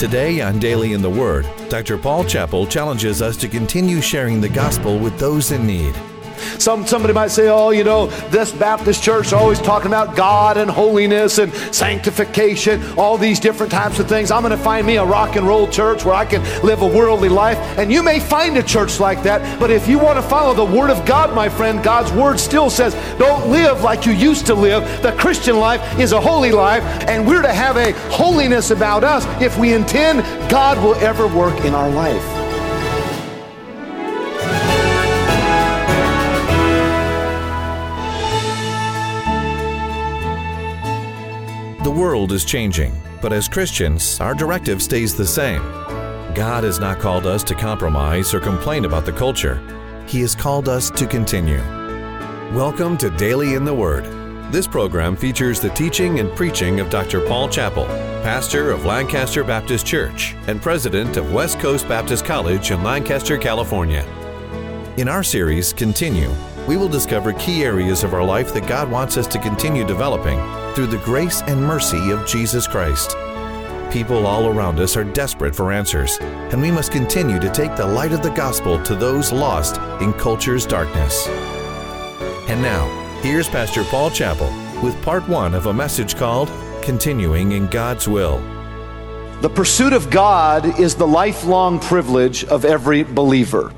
Today on Daily in the Word, Dr. Paul Chappell challenges us to continue sharing the gospel with those in need. Somebody might say, oh, you know, this Baptist church is always talking about God and holiness and sanctification, all these different types of things. I'm going to find me a rock and roll church where I can live a worldly life. And you may find a church like that, but if you want to follow the Word of God, my friend, God's Word still says, don't live like you used to live. The Christian life is a holy life, and we're to have a holiness about us if we intend God will ever work in our life. The world is changing, but as Christians, our directive stays the same. God has not called us to compromise or complain about the culture. He has called us to continue. Welcome to Daily in the Word. This program features the teaching and preaching of Dr. Paul Chappell, pastor of Lancaster Baptist Church and president of West Coast Baptist College in Lancaster, California. In our series, Continue, we will discover key areas of our life that God wants us to continue developing through the grace and mercy of Jesus Christ. People all around us are desperate for answers, and we must continue to take the light of the gospel to those lost in culture's darkness. And now, here's Pastor Paul Chappell with part 1 of a message called Continuing in God's Will. The pursuit of God is the lifelong privilege of every believer.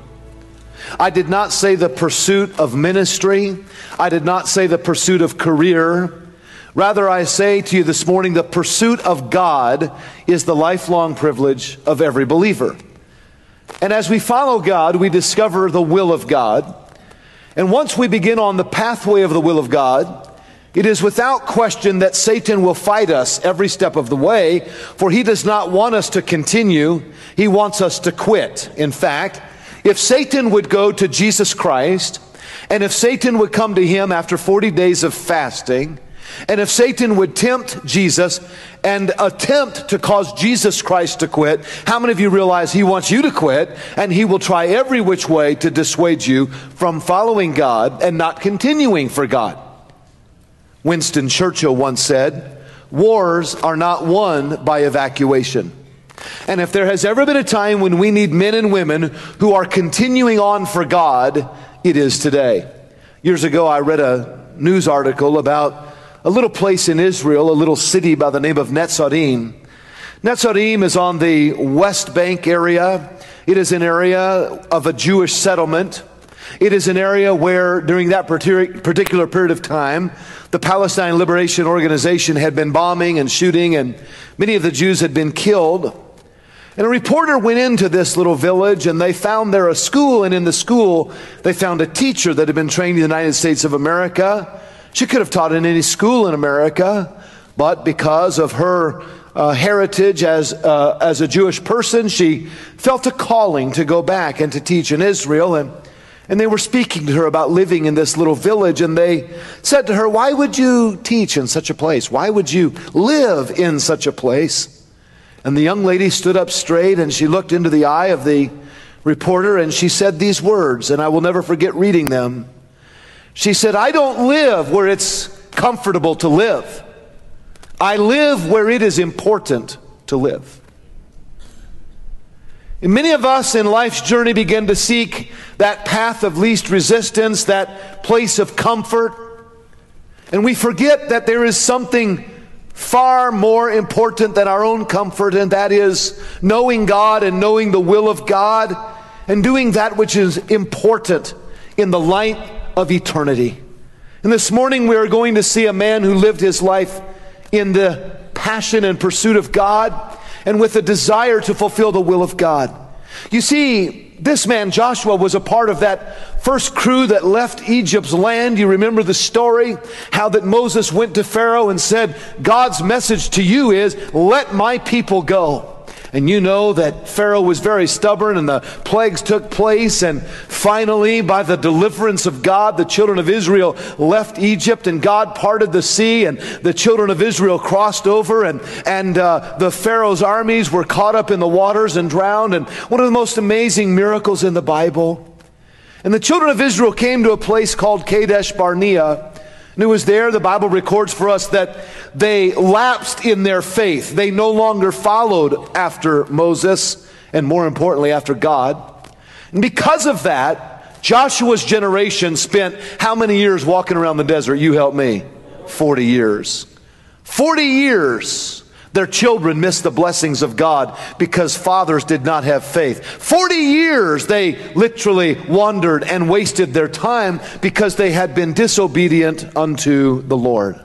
I did not say the pursuit of ministry. I did not say the pursuit of career. Rather, I say to you this morning, the pursuit of God is the lifelong privilege of every believer. And as we follow God, we discover the will of God. And once we begin on the pathway of the will of God, it is without question that Satan will fight us every step of the way, for he does not want us to continue. He wants us to quit. In fact, if Satan would go to Jesus Christ, and if Satan would come to him after 40 days of fasting, and if Satan would tempt Jesus and attempt to cause Jesus Christ to quit, how many of you realize he wants you to quit, and he will try every which way to dissuade you from following God and not continuing for God? Winston Churchill once said, wars are not won by evacuation. And if there has ever been a time when we need men and women who are continuing on for God, it is today. Years ago, I read a news article about a little place in Israel, a little city by the name of Netzarim. Netzarim is on the West Bank area. It is an area of a Jewish settlement. It is an area where, during that particular period of time, the Palestine Liberation Organization had been bombing and shooting, and many of the Jews had been killed. And a reporter went into this little village, and they found there a school, and in the school they found a teacher that had been trained in the United States of America. She could have taught in any school in America, but because of her heritage as a Jewish person, she felt a calling to go back and to teach in Israel. And they were speaking to her about living in this little village, and they said to her, why would you teach in such a place? Why would you live in such a place? And the young lady stood up straight, and she looked into the eye of the reporter, and she said these words, and I will never forget reading them. She said, I don't live where it's comfortable to live. I live where it is important to live. And many of us in life's journey begin to seek that path of least resistance, that place of comfort. And we forget that there is something far more important than our own comfort, and that is knowing God and knowing the will of God and doing that which is important in the light of eternity. And this morning we are going to see a man who lived his life in the passion and pursuit of God and with a desire to fulfill the will of God. You see, this man Joshua was a part of that first crew that left Egypt's land. You remember the story, how that Moses went to Pharaoh and said, God's message to you is, let my people go. And you know that Pharaoh was very stubborn, and the plagues took place, and finally, by the deliverance of God, the children of Israel left Egypt, and God parted the sea, and the children of Israel crossed over, and the Pharaoh's armies were caught up in the waters and drowned, and one of the most amazing miracles in the Bible. And the children of Israel came to a place called Kadesh Barnea, And it was there, the Bible records for us, that they lapsed in their faith. They no longer followed after Moses, and more importantly, after God. And because of that, Joshua's generation spent how many years walking around the desert? You help me. 40 years. 40 years. Their children missed the blessings of God because fathers did not have faith. 40 years they literally wandered and wasted their time because they had been disobedient unto the Lord.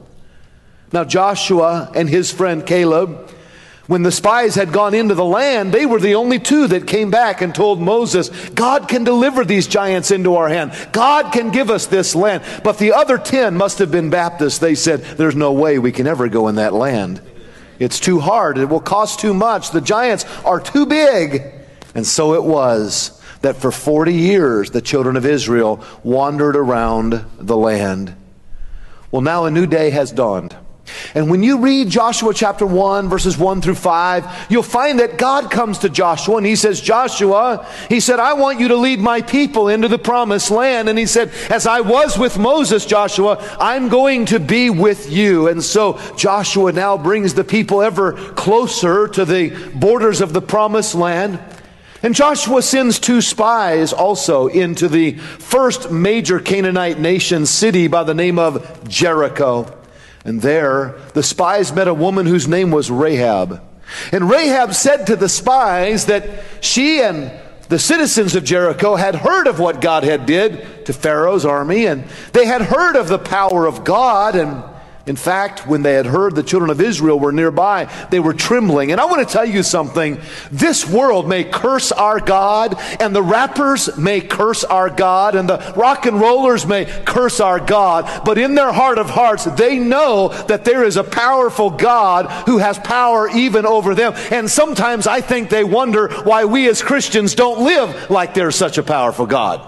Now Joshua and his friend Caleb, when the spies had gone into the land, they were the only two that came back and told Moses, God can deliver these giants into our hand. God can give us this land. But the other 10 must have been Baptists. They said, there's no way we can ever go in that land. It's too hard. It will cost too much. The giants are too big. And so it was that for 40 years the children of Israel wandered around the land. Well, now a new day has dawned. And when you read Joshua chapter 1, verses 1 through 5, you'll find that God comes to Joshua and he says, Joshua, he said, I want you to lead my people into the promised land. And he said, as I was with Moses, Joshua, I'm going to be with you. And so Joshua now brings the people ever closer to the borders of the promised land. And Joshua sends 2 spies also into the first major Canaanite nation city by the name of Jericho. And there, the spies met a woman whose name was Rahab. And Rahab said to the spies that she and the citizens of Jericho had heard of what God had did to Pharaoh's army, and they had heard of the power of God. And in fact, when they had heard the children of Israel were nearby, they were trembling. And I want to tell you something. This world may curse our God, and the rappers may curse our God, and the rock and rollers may curse our God. But in their heart of hearts, they know that there is a powerful God who has power even over them. And sometimes I think they wonder why we as Christians don't live like there's such a powerful God.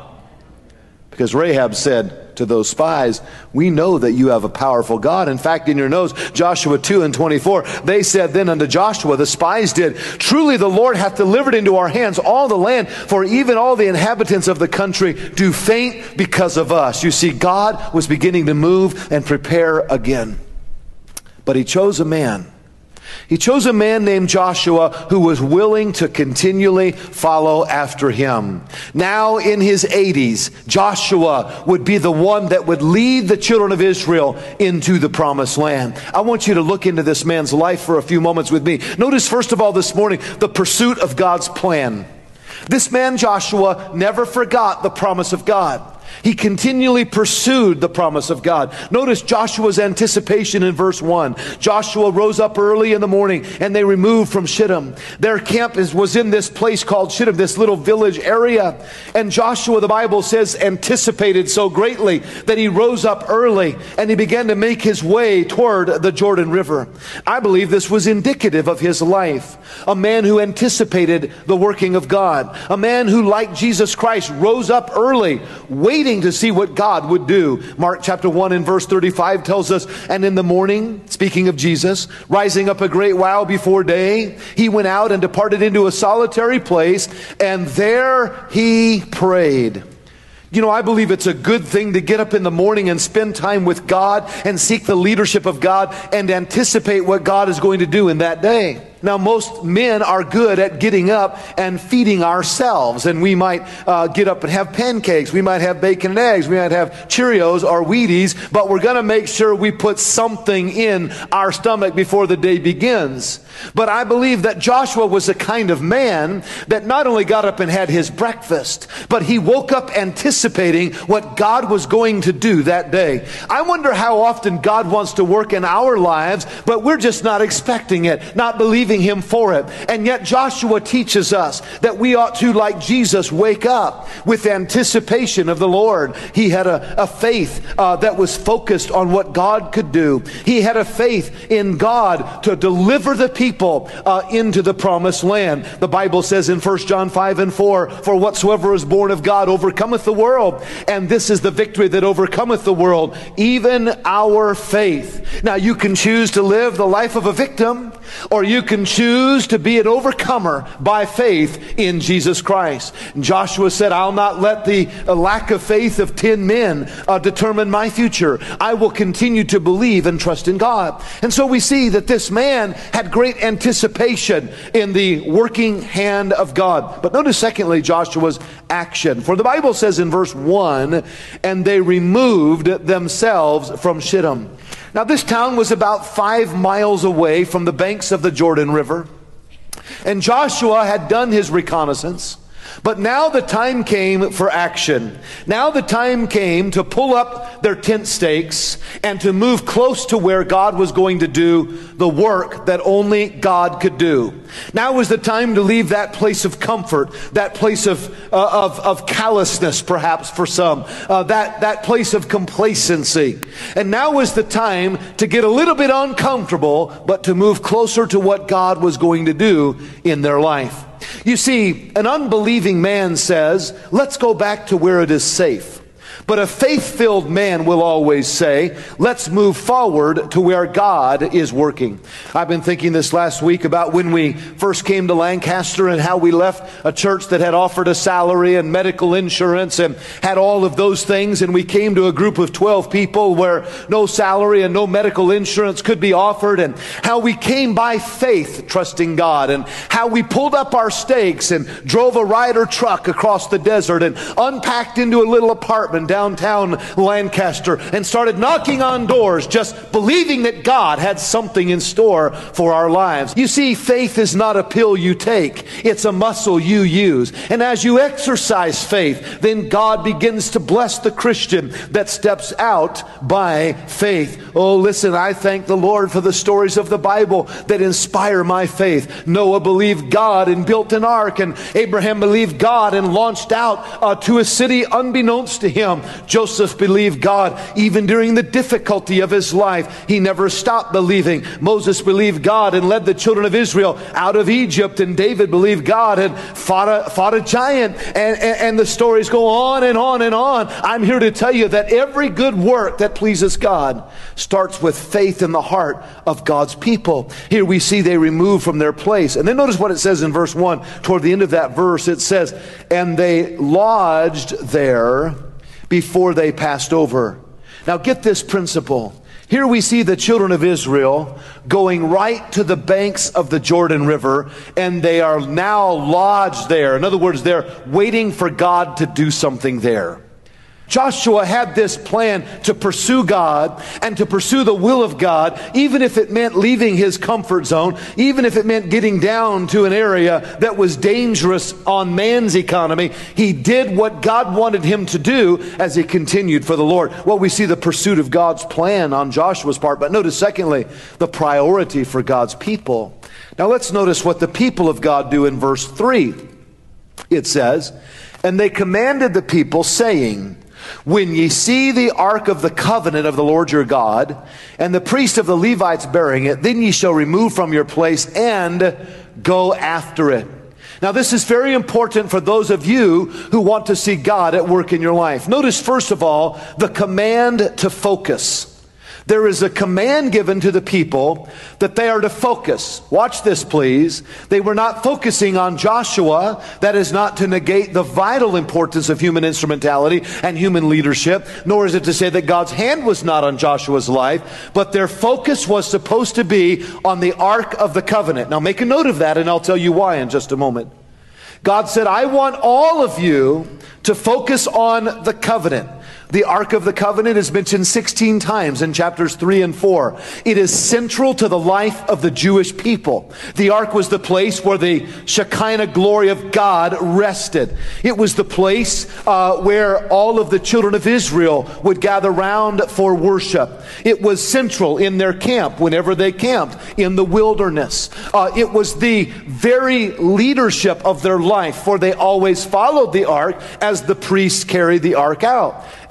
Because Rahab said to those spies, we know that you have a powerful God. In fact, in your notes, Joshua 2 and 24, they said then unto Joshua, the spies did, truly the Lord hath delivered into our hands all the land, for even all the inhabitants of the country do faint because of us. You see, God was beginning to move and prepare again. But he chose a man. He chose a man named Joshua who was willing to continually follow after him. Now in his 80s, Joshua would be the one that would lead the children of Israel into the promised land. I want you to look into this man's life for a few moments with me. Notice first of all this morning, the pursuit of God's plan. This man Joshua never forgot the promise of God. He continually pursued the promise of God. Notice Joshua's anticipation in verse 1. Joshua rose up early in the morning and they removed from Shittim. Their camp was in this place called Shittim, this little village area. And Joshua, the Bible says, anticipated so greatly that he rose up early and he began to make his way toward the Jordan River. I believe this was indicative of his life. A man who anticipated the working of God. A man who, like Jesus Christ, rose up early, waiting to see what God would do. Mark chapter 1 and verse 35 tells us, and in the morning, speaking of Jesus, rising up a great while before day, he went out and departed into a solitary place, and there he prayed. You know, I believe it's a good thing to get up in the morning and spend time with God and seek the leadership of God and anticipate what God is going to do in that day. Now, most men are good at getting up and feeding ourselves. And we might get up and have pancakes. We might have bacon and eggs. We might have Cheerios or Wheaties. But we're going to make sure we put something in our stomach before the day begins. But I believe that Joshua was the kind of man that not only got up and had his breakfast, but he woke up anticipating what God was going to do that day. I wonder how often God wants to work in our lives, but we're just not expecting it, not believing him for it. And yet Joshua teaches us that we ought to, like Jesus, wake up with anticipation of the Lord. He had a faith that was focused on what God could do. He had a faith in God to deliver the people people into the promised land. The Bible says in 1 John 5 and 4, for whatsoever is born of God overcometh the world, and this is the victory that overcometh the world, even our faith. Now you can choose to live the life of a victim, or you can choose to be an overcomer by faith in Jesus Christ. And Joshua said, I'll not let the lack of faith of 10 men determine my future. I will continue to believe and trust in God. And so we see that this man had great anticipation in the working hand of God. But notice secondly Joshua's action. For the Bible says in verse 1, and they removed themselves from Shittim. Now this town was about 5 miles away from the banks of the Jordan River. And Joshua had done his reconnaissance. But now the time came for action. Now the time came to pull up their tent stakes and to move close to where God was going to do the work that only God could do. Now was the time to leave that place of comfort, that place of callousness perhaps for some, that place of complacency. And now was the time to get a little bit uncomfortable, but to move closer to what God was going to do in their life. You see, an unbelieving man says, let's go back to where it is safe. But a faith-filled man will always say, let's move forward to where God is working. I've been thinking this last week about when we first came to Lancaster and how we left a church that had offered a salary and medical insurance and had all of those things, and we came to a group of 12 people where no salary and no medical insurance could be offered, and how we came by faith trusting God, and how we pulled up our stakes and drove a Ryder truck across the desert and unpacked into a little apartment downtown Lancaster and started knocking on doors, just believing that God had something in store for our lives. You see, faith is not a pill you take. It's a muscle you use. And as you exercise faith, then God begins to bless the Christian that steps out by faith. Oh, listen, I thank the Lord for the stories of the Bible that inspire my faith. Noah believed God and built an ark, and Abraham believed God and launched out to a city unbeknownst to him. Joseph believed God even during the difficulty of his life. He never stopped believing. Moses believed God and led the children of Israel out of Egypt, and David believed God and fought a giant, and the stories go on and on and on. I'm here to tell you that every good work that pleases God starts with faith in the heart of God's people. Here we see they remove from their place. And then notice what it says in verse 1. Toward the end of that verse it says, and they lodged there before they passed over. Now get this principle. Here we see the children of Israel going right to the banks of the Jordan River, and they are now lodged there. In other words, they're waiting for God to do something there. Joshua had this plan to pursue God and to pursue the will of God, even if it meant leaving his comfort zone, even if it meant getting down to an area that was dangerous on man's economy. He did what God wanted him to do as he continued for the Lord. Well, we see the pursuit of God's plan on Joshua's part, but notice secondly, the priority for God's people. Now let's notice what the people of God do in verse 3. It says, and they commanded the people, saying, when ye see the ark of the covenant of the Lord your God, and the priest of the Levites bearing it, then ye shall remove from your place and go after it. Now this is very important for those of you who want to see God at work in your life. Notice first of all, the command to focus. There is a command given to the people that they are to focus. Watch this, please. They were not focusing on Joshua. That is not to negate the vital importance of human instrumentality and human leadership, nor is it to say that God's hand was not on Joshua's life, but their focus was supposed to be on the Ark of the Covenant. Now make a note of that, and I'll tell you why in just a moment. God said, I want all of you to focus on the covenant. The Ark of the Covenant is mentioned 16 times in chapters 3 and 4. It is central to the life of the Jewish people. The Ark was the place where the Shekinah glory of God rested. It was the place where all of the children of Israel would gather round for worship. It was central in their camp whenever they camped in the wilderness. It was the very leadership of their life, for they always followed the Ark as the priests carried the Ark out.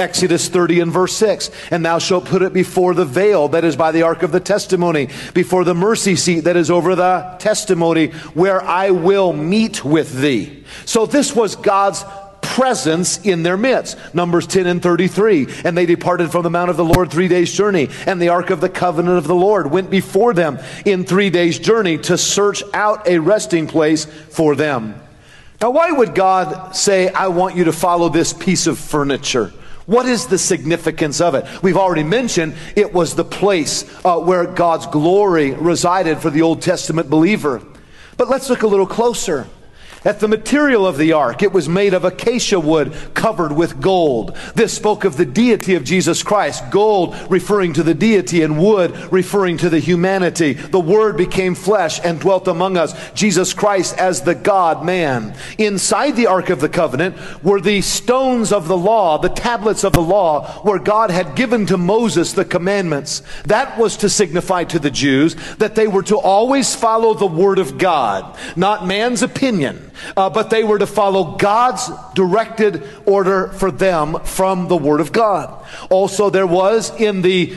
Exodus 30 and verse 6. And thou shalt put it before the veil that is by the ark of the testimony, before the mercy seat that is over the testimony, where I will meet with thee. So this was God's presence in their midst. Numbers 10 and 33. And they departed from the mount of the Lord 3 days' journey, and the ark of the covenant of the Lord went before them in 3 days' journey to search out a resting place for them. Now, why would God say, I want you to follow this piece of furniture? What is the significance of it? We've already mentioned it was the place where God's glory resided for the Old Testament believer. But let's look a little closer at the material of the ark. It was made of acacia wood covered with gold. This spoke of the deity of Jesus Christ. Gold referring to the deity and wood referring to the humanity. The Word became flesh and dwelt among us. Jesus Christ as the God-man. Inside the Ark of the Covenant were the stones of the law, the tablets of the law, where God had given to Moses the commandments. That was to signify to the Jews that they were to always follow the Word of God, not man's opinion. But they were to follow God's directed order for them from the Word of God. Also, there was in the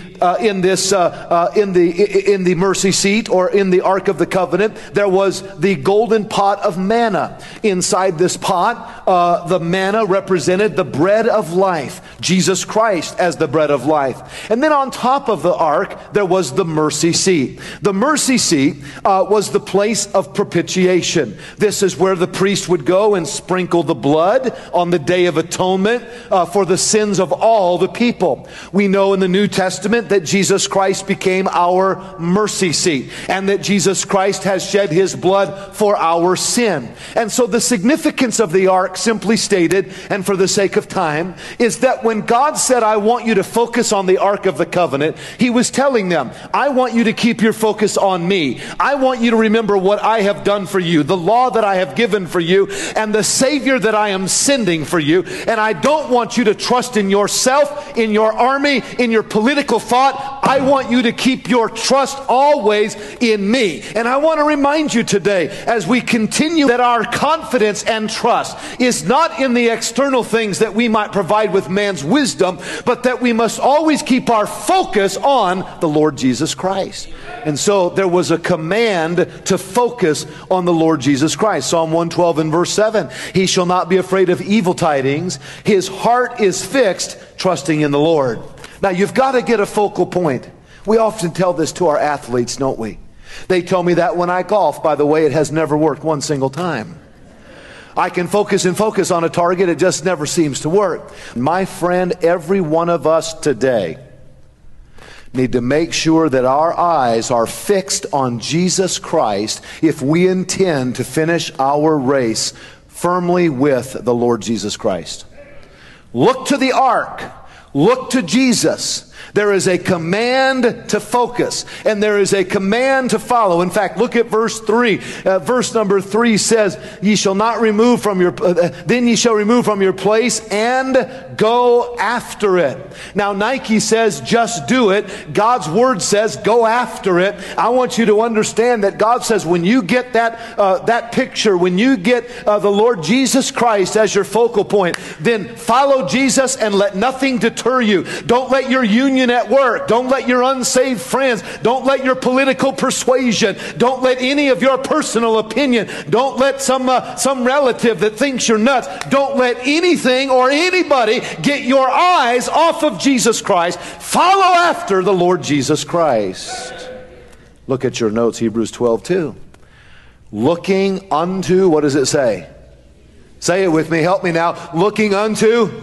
mercy seat, or in the Ark of the Covenant, there was the golden pot of manna. Inside this pot, the manna represented the bread of life, Jesus Christ as the bread of life. And then on top of the ark, there was the mercy seat. The mercy seat was the place of propitiation. This is where the priest would go and sprinkle the blood on the Day of Atonement for the sins of all the people. We know in the New Testament that Jesus Christ became our mercy seat, and that Jesus Christ has shed His blood for our sin. And so the significance of the ark, simply stated, and for the sake of time, is that when God said, I want you to focus on the Ark of the Covenant, He was telling them, I want you to keep your focus on me. I want you to remember what I have done for you, the law that I have given for you, and the Savior that I am sending for you. And I don't want you to trust in yourself, in your army, in your political thought. I want you to keep your trust always in me. And I want to remind you today, as we continue, that our confidence and trust is not in the external things that we might provide with man's wisdom, but that we must always keep our focus on the Lord Jesus Christ. And so there was a command to focus on the Lord Jesus Christ. Psalm 112 and verse 7, He shall not be afraid of evil tidings. His heart is fixed, trusting in the Lord. Now you've got to get a focal point. We often tell this to our athletes, don't we? They tell me that when I golf. By the way, it has never worked one single time. I can focus on a target, it just never seems to work. My friend, every one of us today need to make sure that our eyes are fixed on Jesus Christ if we intend to finish our race firmly with the Lord Jesus Christ. Look to the ark. Look to Jesus. There is a command to focus, and there is a command to follow. In fact, look at verse 3. Verse number 3 says, Ye shall not remove from your, then ye shall remove from your place and go after it. Now Nike says, just do it. God's word says, go after it. I want you to understand that God says, when you get that picture, when you get the Lord Jesus Christ as your focal point, then follow Jesus and let nothing deter you. Don't let your union at work, don't let your unsaved friends, don't let your political persuasion, don't let any of your personal opinion, don't let some relative that thinks you're nuts, don't let anything or anybody get your eyes off of Jesus Christ. Follow after the Lord Jesus Christ. Look at your notes, Hebrews 12:2. Looking unto, what does it say? Say it with me, help me now. Looking unto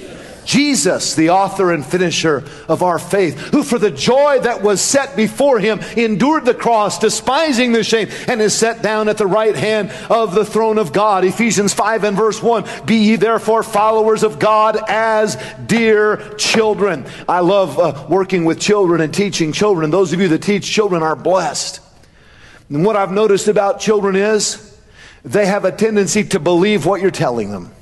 Jesus, the author and finisher of our faith, who for the joy that was set before Him endured the cross, despising the shame, and is set down at the right hand of the throne of God. Ephesians 5 and verse 1, Be ye therefore followers of God as dear children. I love working with children and teaching children. Those of you that teach children are blessed. And what I've noticed about children is they have a tendency to believe what you're telling them.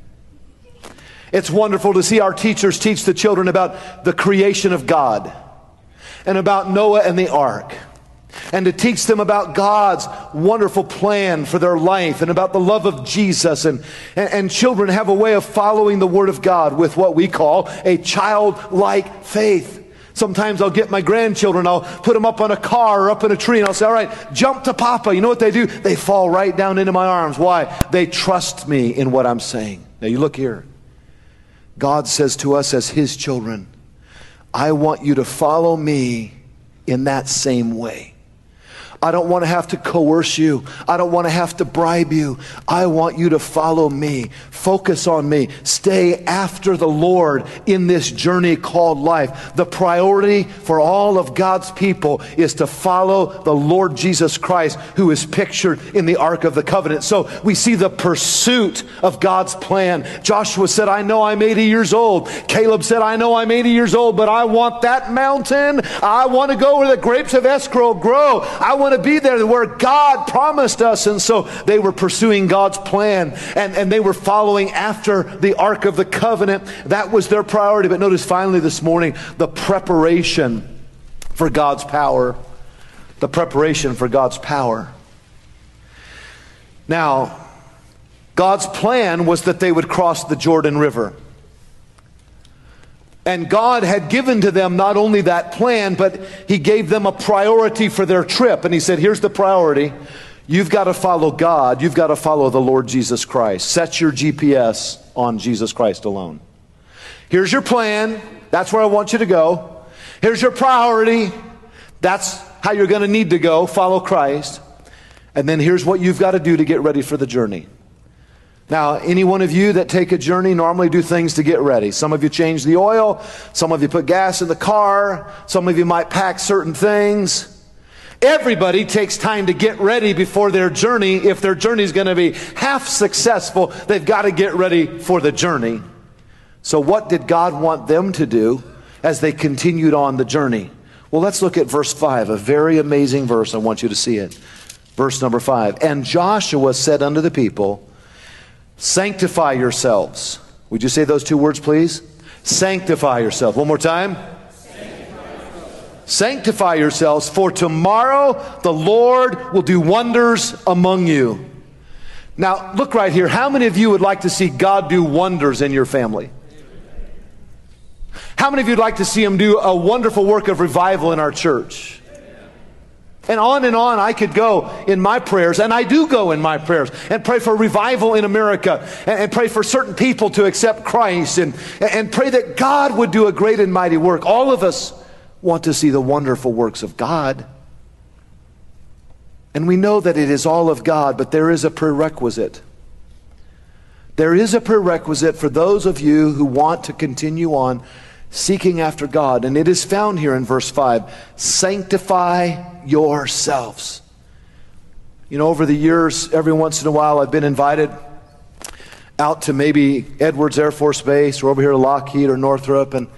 It's wonderful to see our teachers teach the children about the creation of God and about Noah and the ark. and to teach them about God's wonderful plan for their life and about the love of Jesus. And children have a way of following the Word of God with what we call a childlike faith. Sometimes I'll get my grandchildren, I'll put them up on a car or up in a tree, and I'll say, all right, jump to Papa. You know what they do? They fall right down into my arms. Why? They trust me in what I'm saying. Now you look here. God says to us as His children, I want you to follow me in that same way. I don't want to have to coerce you. I don't want to have to bribe you. I want you to follow me. Focus on me. Stay after the Lord in this journey called life. The priority for all of God's people is to follow the Lord Jesus Christ, who is pictured in the Ark of the Covenant. So we see the pursuit of God's plan. Joshua said, I know I'm 80 years old. Caleb said, I know I'm 80 years old, but I want that mountain. I want to go where the grapes of Escrow grow. I want to be there where God promised us. And so they were pursuing God's plan, and they were following after the Ark of the Covenant. That was their priority. But notice finally this morning, the preparation for God's power. The preparation for God's power. Now, God's plan was that they would cross the Jordan River. And God had given to them not only that plan, but He gave them a priority for their trip. And He said, here's the priority. You've got to follow God. You've got to follow the Lord Jesus Christ. Set your GPS on Jesus Christ alone. Here's your plan. That's where I want you to go. Here's your priority. That's how you're going to need to go. Follow Christ. And then here's what you've got to do to get ready for the journey. Now, any one of you that take a journey normally do things to get ready. Some of you change the oil. Some of you put gas in the car. Some of you might pack certain things. Everybody takes time to get ready before their journey. If their journey is going to be half successful, they've got to get ready for the journey. So what did God want them to do as they continued on the journey? Well, let's look at verse 5, a very amazing verse. I want you to see it. Verse number 5. And Joshua said unto the people, sanctify yourselves. Would you say those two words, please? Sanctify yourself. One more time. Sanctify yourselves, for tomorrow the Lord will do wonders among you. Now, look right here. How many of you would like to see God do wonders in your family? How many of you would like to see Him do a wonderful work of revival in our church? And on I could go in my prayers, and I do go in my prayers, and pray for revival in America, and pray for certain people to accept Christ, and pray that God would do a great and mighty work. All of us want to see the wonderful works of God. And we know that it is all of God, but there is a prerequisite. There is a prerequisite for those of you who want to continue on seeking after God, and it is found here in verse 5. Sanctify yourselves. You know, over the years, every once in a while, I've been invited out to maybe Edwards Air Force Base or over here to Lockheed or Northrop, and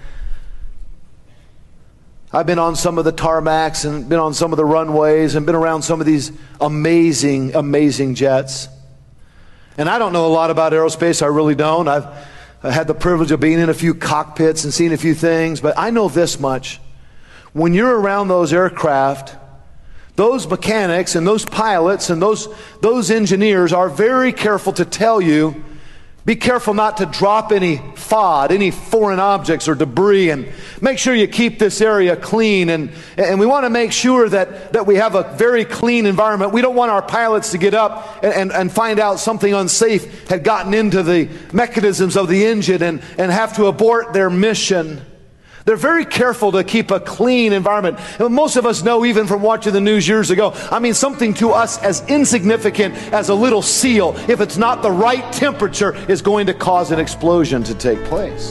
I've been on some of the tarmacs and been on some of the runways and been around some of these amazing, amazing jets. And I don't know a lot about aerospace. I really don't. I've had the privilege of being in a few cockpits and seeing a few things, but I know this much. When you're around those aircraft, those mechanics and those pilots and those engineers are very careful to tell you, be careful not to drop any FOD, any foreign objects or debris, and make sure you keep this area clean. And we want to make sure that we have a very clean environment. We don't want our pilots to get up and find out something unsafe had gotten into the mechanisms of the engine and have to abort their mission. They're very careful to keep a clean environment. And most of us know, even from watching the news years ago, I mean, something to us as insignificant as a little seal, if it's not the right temperature, is going to cause an explosion to take place.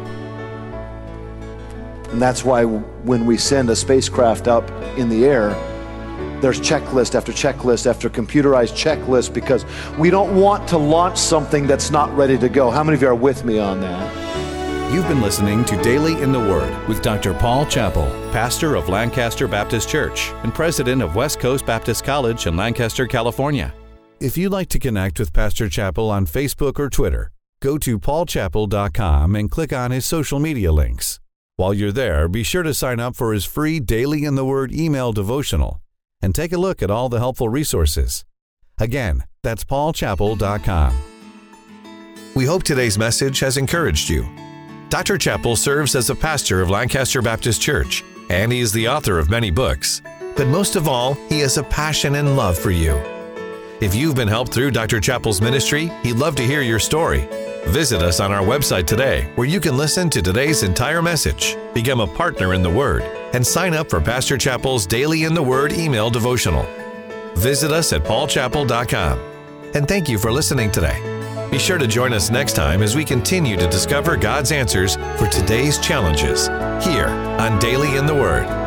And that's why when we send a spacecraft up in the air, there's checklist after checklist after computerized checklist, because we don't want to launch something that's not ready to go. How many of you are with me on that? You've been listening to Daily in the Word with Dr. Paul Chappell, pastor of Lancaster Baptist Church and president of West Coast Baptist College in Lancaster, California. If you'd like to connect with Pastor Chappell on Facebook or Twitter, go to paulchappell.com and click on his social media links. While you're there, be sure to sign up for his free Daily in the Word email devotional. and take a look at all the helpful resources. Again, that's paulchappell.com. We hope today's message has encouraged you. Dr. Chappell serves as a pastor of Lancaster Baptist Church, and he is the author of many books. But most of all, he has a passion and love for you. If you've been helped through Dr. Chappell's ministry, he'd love to hear your story. Visit us on our website today, where you can listen to today's entire message, become a partner in the Word, and sign up for Pastor Chappell's Daily in the Word email devotional. Visit us at paulchappell.com. And thank you for listening today. Be sure to join us next time as we continue to discover God's answers for today's challenges here on Daily in the Word.